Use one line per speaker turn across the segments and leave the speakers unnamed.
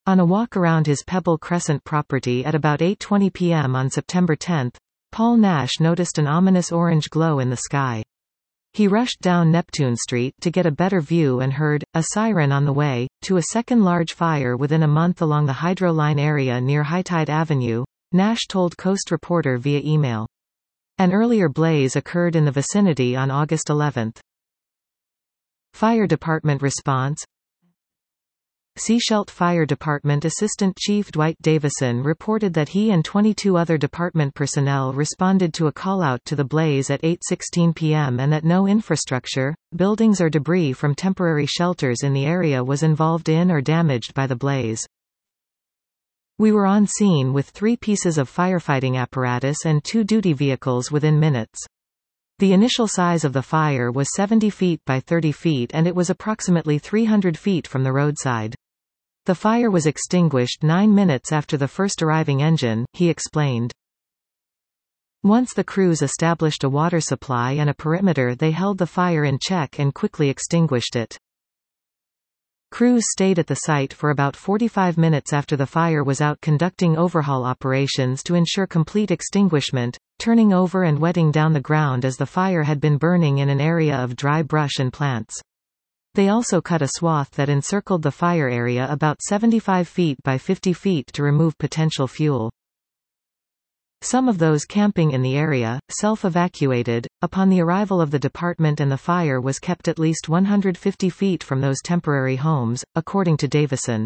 On a walk around his Pebble Crescent property at about 8:20 p.m. on September 10, Paul Nash noticed an ominous orange glow in the sky. He rushed down Neptune Street to get a better view and heard a siren on the way to a second large fire within a month along the Hydro Line area near High Tide Avenue, Nash told Coast Reporter via email. An earlier blaze occurred in the vicinity on August 11. Fire Department response. Sechelt Fire Department Assistant Chief Dwight Davison reported that he and 22 other department personnel responded to a call-out to the blaze at 8:16 p.m. and that no infrastructure, buildings or debris from temporary shelters in the area was involved in or damaged by the blaze. We were on scene with 3 pieces of firefighting apparatus and 2 duty vehicles within minutes. The initial size of the fire was 70 feet by 30 feet and it was approximately 300 feet from the roadside. The fire was extinguished 9 minutes after the first arriving engine, he explained. Once the crews established a water supply and a perimeter, they held the fire in check and quickly extinguished it. Crews stayed at the site for about 45 minutes after the fire was out conducting overhaul operations to ensure complete extinguishment, turning over and wetting down the ground as the fire had been burning in an area of dry brush and plants. They also cut a swath that encircled the fire area about 75 feet by 50 feet to remove potential fuel. Some of those camping in the area self-evacuated upon the arrival of the department, and the fire was kept at least 150 feet from those temporary homes, according to Davison.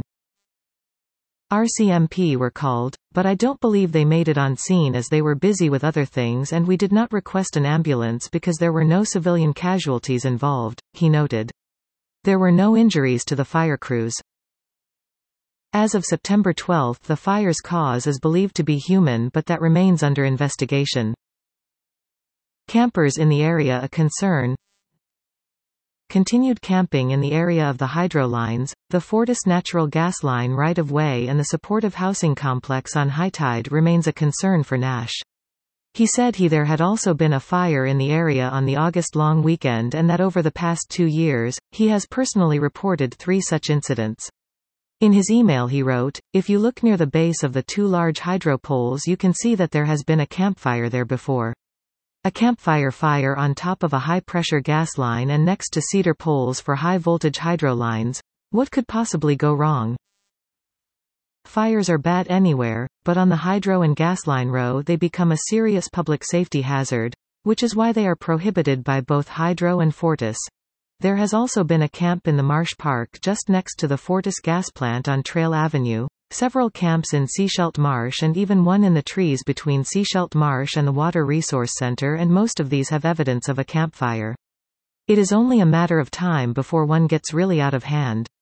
RCMP were called, but I don't believe they made it on scene as they were busy with other things, and we did not request an ambulance because there were no civilian casualties involved, he noted. There were no injuries to the fire crews. As of September 12, the fire's cause is believed to be human, but that remains under investigation. Campers in the area a concern. Continued camping in the area of the hydro lines, the Fortis natural gas line right-of-way and the supportive housing complex on High Tide remains a concern for Nash. He said there had also been a fire in the area on the August long weekend and that over the past 2 years, he has personally reported 3 such incidents. In his email he wrote, "If you look near the base of the 2 large hydro poles you can see that there has been a campfire there before. A campfire fire on top of a high-pressure gas line and next to cedar poles for high-voltage hydro lines. What could possibly go wrong? Fires are bad anywhere, but on the hydro and gas line row they become a serious public safety hazard, which is why they are prohibited by both Hydro and Fortis. There has also been a camp in the Marsh Park just next to the Fortis gas plant on Trail Avenue, several camps in Sechelt Marsh and even one in the trees between Sechelt Marsh and the Water Resource Center, and most of these have evidence of a campfire. It is only a matter of time before one gets really out of hand."